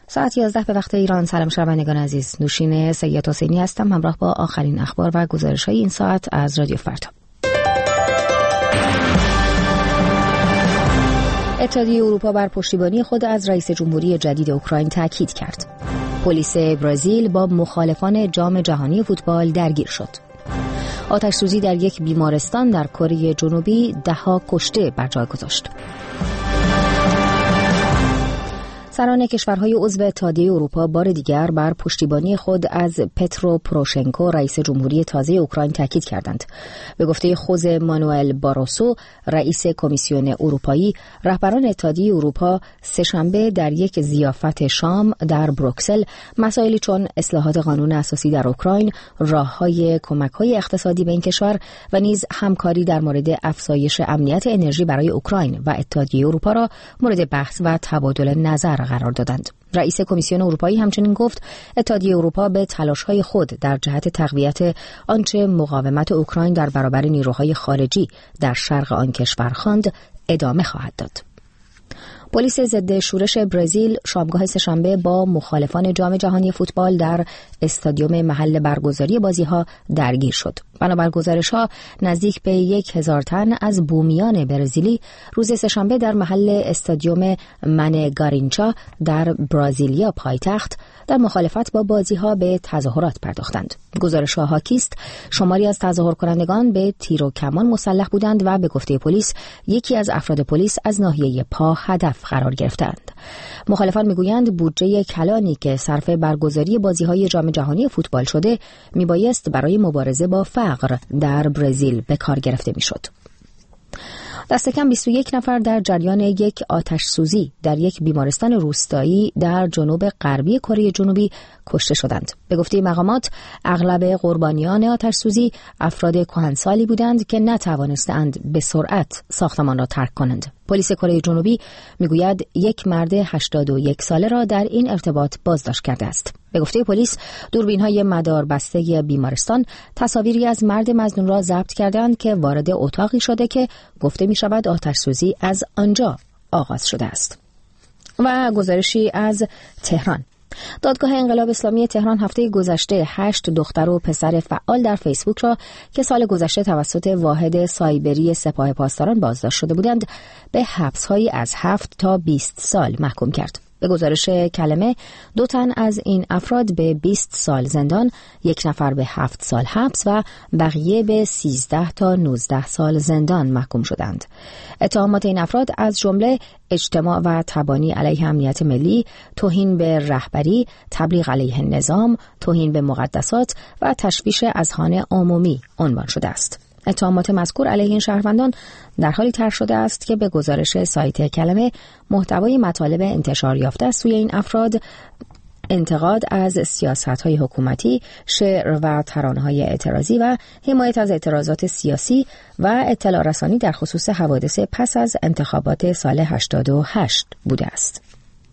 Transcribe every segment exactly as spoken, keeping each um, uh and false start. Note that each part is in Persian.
ساعت یازده به وقت ایران. سلام شنوندگان عزیز، نوشین سید حسینی هستم همراه با آخرین اخبار و گزارش‌های این ساعت از رادیو فردا. اتحادیه اروپا بر پشتیبانی خود از رئیس جمهوری جدید اوکراین تاکید کرد. پلیس برزیل با مخالفان جام جهانی فوتبال درگیر شد. آتش‌سوزی در یک بیمارستان در کره جنوبی ده‌ها کشته بر جای گذاشت. سران کشورهای عضو اتحادیه اروپا بار دیگر بر پشتیبانی خود از پترو پروشنکو رئیس جمهوری تازه اوکراین تاکید کردند. به گفته خوزه مانوئل باروسو رئیس کمیسیون اروپایی، رهبران اتحادیه اروپا سه‌شنبه در یک ضیافت شام در بروکسل مسائلی چون اصلاحات قانون اساسی در اوکراین، راه‌های کمک‌های اقتصادی به این کشور و نیز همکاری در مورد افزایش امنیت انرژی برای اوکراین و اتحادیه اروپا را مورد بحث و تبادل نظر قرار دادند. رئیس کمیسیون اروپایی همچنین گفت اتحادیه اروپا به تلاش‌های خود در جهت تقویت آنچه مقاومت اوکراین در برابر نیروهای خارجی در شرق آن کشور خواند ادامه خواهد داد. پلیس ضد شورش برزیل شامگاه سه‌شنبه با مخالفان جام جهانی فوتبال در استادیوم محل برگزاری بازی‌ها درگیر شد. بنابر گزارش‌ها نزدیک به یک هزار تن از بومیان برزیلی روز سه‌شنبه در محل استادیوم من گارینچا در برازیلیا پایتخت در مخالفت با بازی‌ها به تظاهرات پرداختند. گزارش‌ها حاکیست شماری از تظاهر کنندگان به تیر و کمان مسلح بودند و به گفته پلیس یکی از افراد پلیس از ناحیه پا هدف قرار گرفتند. مخالفان میگویند بودجه کلانی که صرف برگزاری بازی‌های جام جهانی فوتبال شده میبایست برای مبارزه با فقر در برزیل به کار گرفته میشد. دست کم بیست و یک نفر در جریان یک آتش سوزی در یک بیمارستان روستایی در جنوب غربی کره جنوبی کشته شدند. به گفته مقامات اغلب قربانیان آتش سوزی افراد کهنسالی بودند که نتوانستند به سرعت ساختمان را ترک کنند. پلیس کره جنوبی میگوید یک مرد هشتاد و یک ساله را در این ارتباط بازداشت کرده است. به گفته پلیس دوربین‌های مدار بسته بیمارستان تصاویری از مرد مظنون را ضبط کردند که وارد اتاقی شده که گفته می‌شود آتش‌سوزی از آنجا آغاز شده است. و گزارشی از تهران. دادگاه انقلاب اسلامی تهران هفته گذشته هشت دختر و پسر فعال در فیسبوک را که سال گذشته توسط واحد سایبری سپاه پاسداران بازداشت شده بودند به حبس‌هایی از هفت تا بیست سال محکوم کرد. به گزارش کلمه دو تن از این افراد به بیست سال زندان، یک نفر به هفت سال حبس و بقیه به سیزده تا نوزده سال زندان محکوم شدند. اتهامات این افراد از جمله اجتماع و تبانی علیه امنیت ملی، توهین به رهبری، تبلیغ علیه نظام، توهین به مقدسات و تشویش اذهان عمومی عنوان شده است. اتهامات مذکور علیه این شهروندان در حالی طرح شده است که به گزارش سایت کلمه محتوای مطالب انتشار یافته است سوی این افراد انتقاد از سیاست‌های حکومتی، شعر و ترانه‌های اعتراضی و حمایت از اعتراضات سیاسی و اطلاع رسانی در خصوص حوادث پس از انتخابات سال هشتاد و هشت بوده است.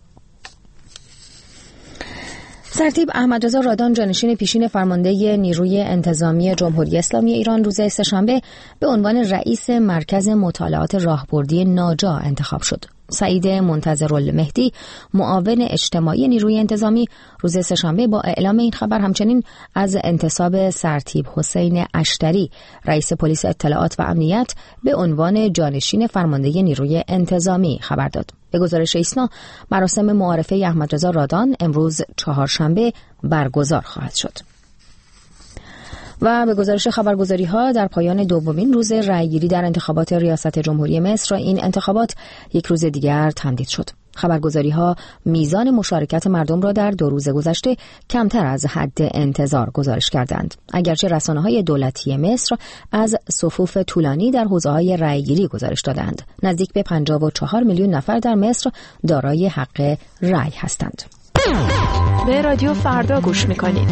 سرتیپ احمدرضا رادان جانشین پیشین فرمانده نیروی انتظامی جمهوری اسلامی ایران روز سه‌شنبه به عنوان رئیس مرکز مطالعات راهبردی ناجا انتخاب شد. سعید منتظرالمهدی معاون اجتماعی نیروی انتظامی روز سه‌شنبه با اعلام این خبر همچنین از انتصاب سرتیپ حسین اشتری رئیس پلیس اطلاعات و امنیت به عنوان جانشین فرمانده نیروی انتظامی خبر داد. به گزارش ایسنا مراسم معارفه احمدرضا رادان امروز چهارشنبه برگزار خواهد شد. و به گزارش خبرگزاری‌ها در پایان دومین روز رأیگیری در انتخابات ریاست جمهوری مصر این انتخابات یک روز دیگر تمدید شد. خبرگزاری‌ها میزان مشارکت مردم را در دو روز گذشته کمتر از حد انتظار گزارش کردند. اگرچه رسانه‌های دولتی مصر از صفوف طولانی در حوزه‌های رأیگیری گزارش دادند. نزدیک به پنجاه و چهار میلیون نفر در مصر دارای حق رأی هستند. به رادیو فردا گوش می‌کنید.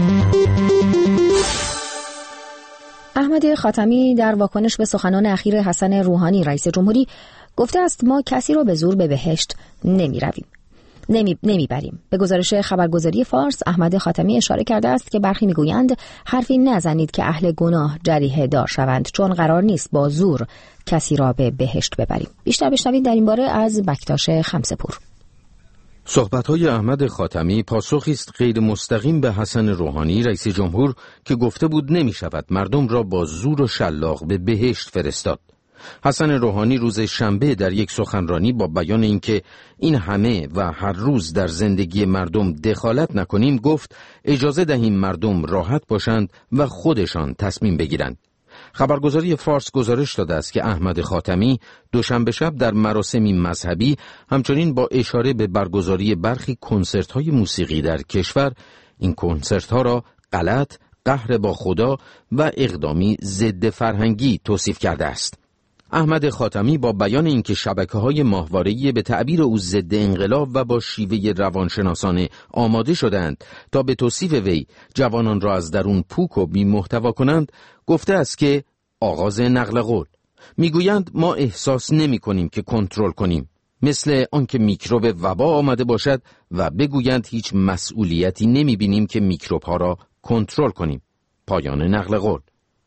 احمد خاتمی در واکنش به سخنان اخیر حسن روحانی رئیس جمهوری گفته است ما کسی را به زور به بهشت نمی رویم. نمی نمیبریم. به گزارش خبرگزاری فارس احمد خاتمی اشاره کرده است که برخی میگویند حرفی نزنید که اهل گناه جریحه دار شوند، چون قرار نیست با زور کسی را به بهشت ببریم. بیشتر بشنوید در این باره از بکتاش خمسپور. صحبت‌های احمد خاتمی پاسخی است غیر مستقیم به حسن روحانی رئیس جمهور که گفته بود نمی‌شود مردم را با زور و شلاق به بهشت فرستاد. حسن روحانی روز شنبه در یک سخنرانی با بیان اینکه این همه و هر روز در زندگی مردم دخالت نکنیم گفت اجازه دهیم مردم راحت باشند و خودشان تصمیم بگیرند. خبرگزاری فارس گزارش داده است که احمد خاتمی دوشنبه شب در مراسمی مذهبی همچنین با اشاره به برگزاری برخی کنسرت‌های موسیقی در کشور این کنسرت‌ها را غلط، قهر با خدا و اقدامی ضد فرهنگی توصیف کرده است. احمد خاتمی با بیان اینکه شبکه‌های ماهواره‌ای به تعبیر او ضد انقلاب و با شیوه روانشناسانه آماده شدند تا به توصیف وی جوانان را از درون پوک و بی محتوا کنند، گفته است که آغاز نقل قول. میگویند ما احساس نمی کنیم که کنترل کنیم، مثل آنکه میکروب وبا آمده باشد و بگویند هیچ مسئولیتی نمی بینیم که میکروب ها را کنترل کنیم. پایان نقل قول.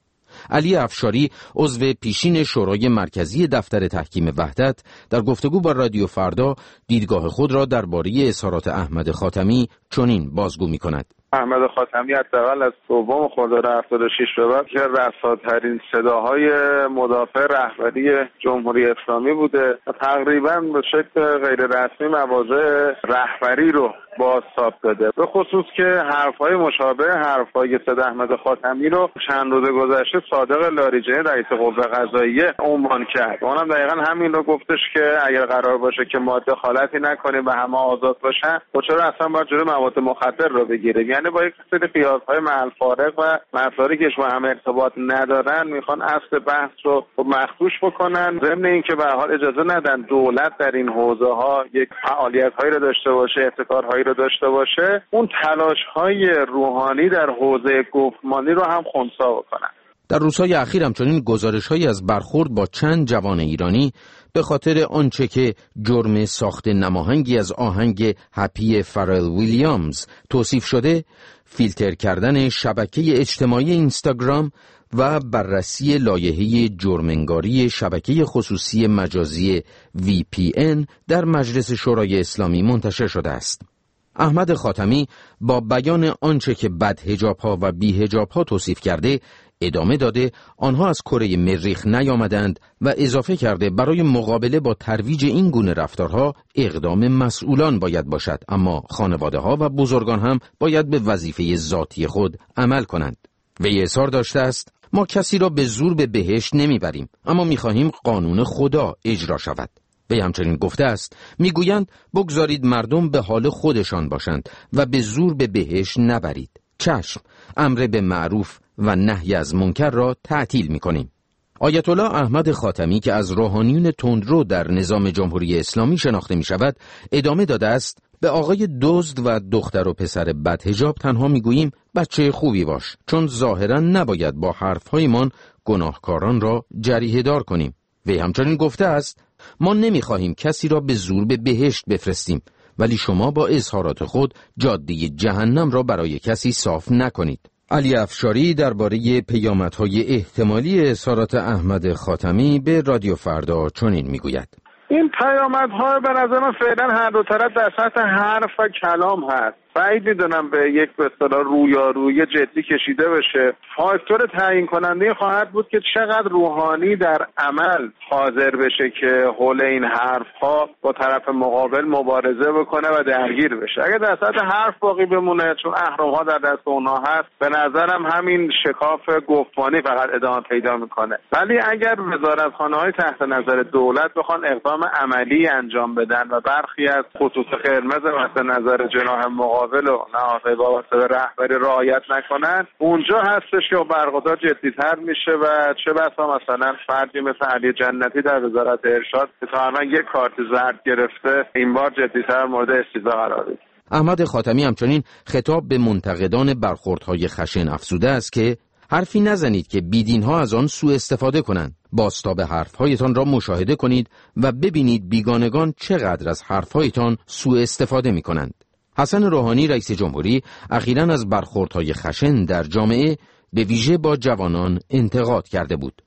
علی افشاری عضو پیشین شورای مرکزی دفتر تحکیم وحدت در گفتگو با رادیو فردا دیدگاه خود را درباره اظهارات احمد خاتمی چنین بازگو می‌کند. احمد خاتمی حداقل از دوم خرداد هفتاد و شش به بعد که رساترین صداهای مدافع رهبری جمهوری اسلامی بوده و تقریبا به شکل غیر رسمی مواضع رهبری رو بازتاب داده. به خصوص که حرفهای مشابه حرفهای سید احمد خاتمی رو چند روز گذشته صادق لاریجانی رئیس قوه قضاییه عنوان کرد. اونم دقیقاً همین رو گفتش که اگر قرار باشه که ما دخالتی نکنیم و همه آزاد باشن، خب چرا اصلا باید جلوی مواد مخدر رو بگیریم؟ یعنی با یک سری قیاس‌های محل فارغ و مسائلی که شما هم ارتباط ندارن میخوان اصل بحث رو مخدوش بکنن، ضمن اینکه به هر حال اجازه ندن دولت در این حوزه‌ها یک فعالیت‌هایی رو داشته باشه، ابتکارهایی رو داشته باشه، اون تلاش‌های روحانی در حوزه گفتمانی رو هم خنثی بکنن. در روزهای اخیر همچنین گزارش‌هایی از برخورد با چند جوان ایرانی به خاطر آنچه که جرم ساخت نماهنگی از آهنگ هپی فرل ویلیامز توصیف شده، فیلتر کردن شبکه اجتماعی اینستاگرام و بررسی لایحه جرم‌انگاری شبکه خصوصی مجازی وی پی ان در مجلس شورای اسلامی منتشر شده است. احمد خاتمی با بیان آنچه که بدحجاب‌ها و بی‌حجاب‌ها توصیف کرده ادامه داده آنها از کره مریخ نیامدند و اضافه کرده برای مقابله با ترویج این گونه رفتارها اقدام مسئولان باید باشد، اما خانواده‌ها و بزرگان هم باید به وظیفه ذاتی خود عمل کنند. وی اظهار داشته است ما کسی را به زور به بهشت نمیبریم، اما می‌خواهیم قانون خدا اجرا شود. وی همچنین گفته است میگویند بگذارید مردم به حال خودشان باشند و به زور به بهشت نبرید. چشم، امر به معروف و نهی از منکر را تعطیل می‌کنیم. آیت الله احمد خاتمی که از روحانیون تندرو در نظام جمهوری اسلامی شناخته می‌شود، ادامه داده است به آقای دزد و دختر و پسر بدحجاب تنها می‌گوییم بچه خوبی باش، چون ظاهراً نباید با حرف‌هایمان گناهکاران را جریحه دار کنیم. وی همچنین گفته است ما نمی‌خواهیم کسی را به زور به بهشت بفرستیم، ولی شما با اظهارات خود جاده جهنم را برای کسی صاف نکنید. علی افشاری درباره پیامدهای احتمالی اظهارات احمد خاتمی به رادیو فردا چنین میگوید: این پیامدها به نظر من فعلا هر دو طرف در سطح حرف و کلام هست. بعید میدونم به یک به اصطلاح رویارویی جدی کشیده بشه. فاکتور تعیین کننده خواهد بود که چقدر روحانی در عمل حاضر بشه که حول این حرفها با طرف مقابل مبارزه بکنه و درگیر بشه. اگر در سطح حرف باقی بمونه، چون اهرم‌ها در دست اونها هست، به نظرم همین شکاف گفتمانی فقط ادامه پیدا میکنه. ولی اگر وزارتخانه‌های تحت نظر دولت بخوان اقدام عملی انجام بدن و برخی از خطوط قرمز مد نظر جناح مقابل و نهادهای وابسته به رهبری رعایت نکنن، اونجا هستش که برخوردار جدی‌تر میشه و چه بسا مثلا فردی مثل علی جنتی در وزارت ارشاد که تقریبا یک کارت زرد گرفته این بار جدی‌تر مورد استیضاح قرار بگیره. احمد خاتمی همچنین خطاب به منتقدان برخوردهای خشن افزوده است که حرفی نزنید که بیدینها از آن سوء استفاده کنند. بازتاب حرفهایتان را مشاهده کنید و ببینید بیگانگان چقدر از حرفهایتان سوء استفاده می کنند. حسن روحانی رئیس جمهوری اخیراً از برخوردهای خشن در جامعه به ویژه با جوانان انتقاد کرده بود.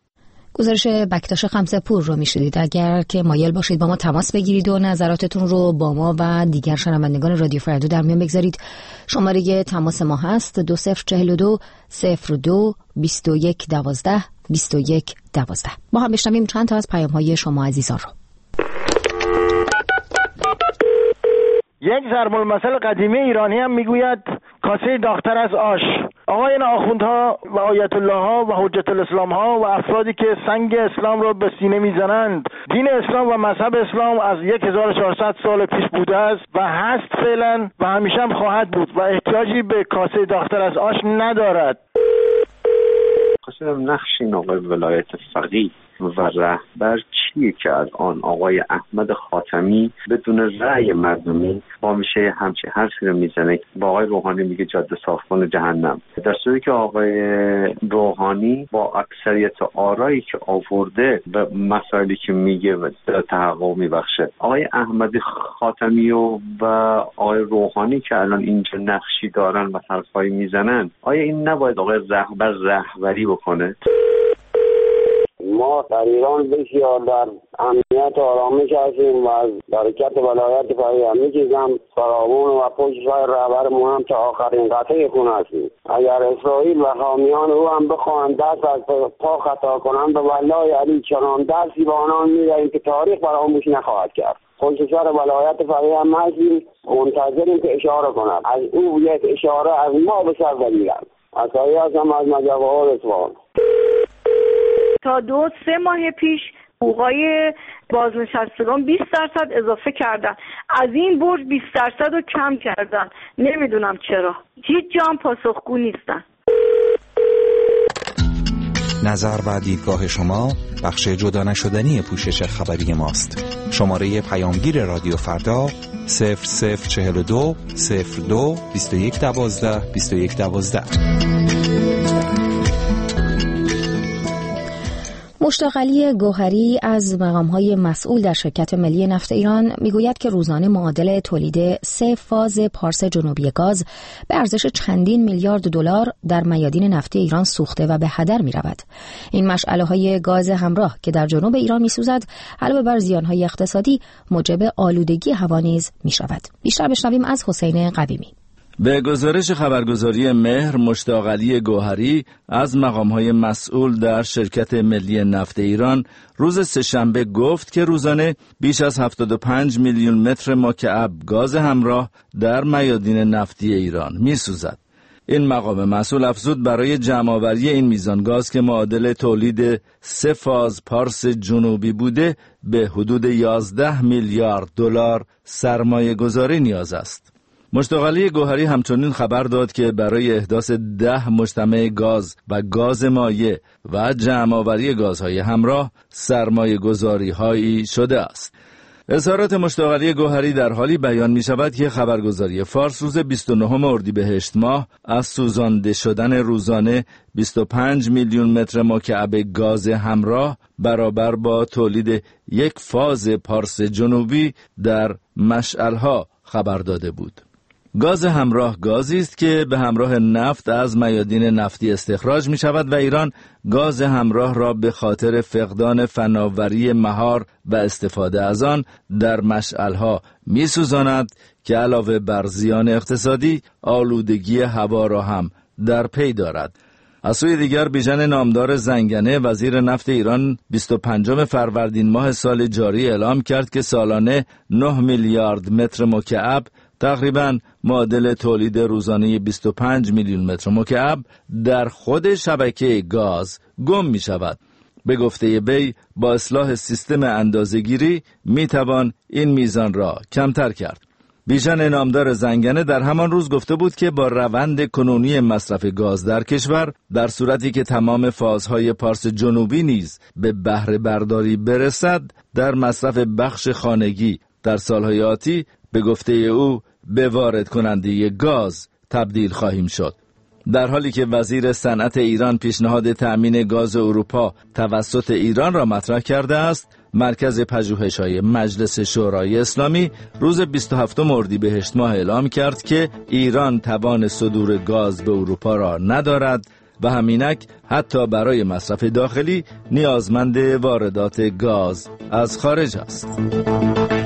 گزارش بکتاش خمسه‌پور رو میشنید. اگر که مایل باشید با ما تماس بگیرید و نظراتتون رو با ما و دیگر شنوندگان رادیو فردا در میان بگذارید، شماره تماس ما هست دو صفر چهل و دو صفر دو بیست و یک دوازده بیست و یک دوازده. با هم بشنویم چند تا از پیام‌های شما عزیزان رو. یک ضرب المثل قدیمی ایرانی هم میگوید کاسه داغ‌تر از آش. آقایان آخوندها و آیت الله ها و حجت الاسلام ها و افرادی که سنگ اسلام را به سینه میزنند، دین اسلام و مذهب اسلام از هزار و چهارصد سال پیش بوده است و هست فعلا و همیشه هم خواهد بود و احتیاجی به کاسه داغ‌تر از آش ندارد. خواستم نقش این آقای ولایت فقیه و رهبر چیه که از آن آقای احمد خاتمی بدون رأی مردمی با میشه همچه حرفی رو میزنه، با آقای روحانی میگه جاده صاف کن جهنم، در صورتی که آقای روحانی با اکثریت آرایی که آورده و مسائلی که میگه تحقق میبخشه. آقای احمد خاتمی و, و آقای روحانی که الان اینجا نقشی دارن و حرفایی میزنن، آیا این نباید آقای رهبر رهبری بکنه؟ ما در ایران بسیار در امنیت و آرامش هستیم و از برکت ولایت فقیه همه چیزم فراوان و پشت پای رهبرمون هم تا آخرین قطعه خون هستیم. اگر اسرائیل و حامیان او هم بخواهند دست از پا خطا کنند، به والله علی چنان درسی به آنان میدهیم که تاریخ فراموش نخواهد کرد. پشت سر ولایت فقیه هم هستیم، منتظریم که اشاره کند. از او یک اشاره از ما به سر بگیرند. از هستم از مجوهر اصفهان. تا دو سه ماه پیش حقوقای بازنشستگان بیست درصد اضافه کردن، از این برج بیست درصد رو کم کردن. نمیدونم چرا، هیچ جا هم پاسخگو نیستن. نظر و دیدگاه شما بخش جدا نشدنی پوشش خبری ماست. شماره پیامگیر رادیو فردا صفر صفر چهل و دو صفر دو بیست و یک دوازده بیست و یک دوازده. مشتاق علی گوهری از مقام‌های مسئول در شرکت ملی نفت ایران میگوید که روزانه معادل تولید سه فاز پارس جنوبی گاز به ارزش چندین میلیارد دلار در میادین نفتی ایران سوخته و به هدر می‌رود. این مشعله‌های گاز همراه که در جنوب ایران می‌سوزد، علاوه بر زیان‌های اقتصادی موجب آلودگی هوا نیز می‌شود. بیشتر بشنویم از حسین قویمی. به گزارش خبرگزاری مهر، مشتاق علی گوهری از مقام‌های مسئول در شرکت ملی نفت ایران روز سه‌شنبه گفت که روزانه بیش از هفتاد و پنج میلیون متر مکعب گاز همراه در میادین نفتی ایران می‌سوزد. این مقام مسئول افزود برای جمع‌آوری این میزان گاز که معادل تولید سه فاز پارس جنوبی بوده، به حدود یازده میلیارد دلار سرمایه گذاری نیاز است. مشتاق علی گوهری همچنین خبر داد که برای احداث ده مجتمع گاز و گاز مایع و جمع‌آوری گازهای همراه سرمایه گذاری هایی شده است. اظهارات مشتاق علی گوهری در حالی بیان می شود که خبرگزاری فارس روز بیست و نهم اردیبهشت ماه از سوزانده شدن روزانه بیست و پنج میلیون متر مکعب گاز همراه برابر با تولید یک فاز پارس جنوبی در مشعلها خبر داده بود. گاز همراه گازی است که به همراه نفت از میادین نفتی استخراج می شود و ایران گاز همراه را به خاطر فقدان فناوری مهار و استفاده از آن در مشعلها می سوزاند که علاوه بر زیان اقتصادی، آلودگی هوا را هم در پی دارد. از سوی دیگر بیژن نامدار زنگنه وزیر نفت ایران بیست و پنجم فروردین ماه سال جاری اعلام کرد که سالانه نه میلیارد متر مکعب، تقریباً معادل تولید روزانه بیست و پنج میلیون متر مکعب در خود شبکه گاز گم می شود. به گفته وی با اصلاح سیستم اندازه‌گیری می توان این میزان را کمتر کرد. بیژن نامدار زنگنه در همان روز گفته بود که با روند کنونی مصرف گاز در کشور، در صورتی که تمام فازهای پارس جنوبی نیز به بهره برداری برسد، در مصرف بخش خانگی در سالهای آتی به گفته او به وارد کننده گاز تبدیل خواهیم شد. در حالی که وزیر صنعت ایران پیشنهاد تأمین گاز اروپا توسط ایران را مطرح کرده است، مرکز پژوهش‌های مجلس شورای اسلامی روز بیست و هفتم اردیبهشت ماه اعلام کرد که ایران توان صدور گاز به اروپا را ندارد، و همینک حتی برای مصرف داخلی نیازمند واردات گاز از خارج است.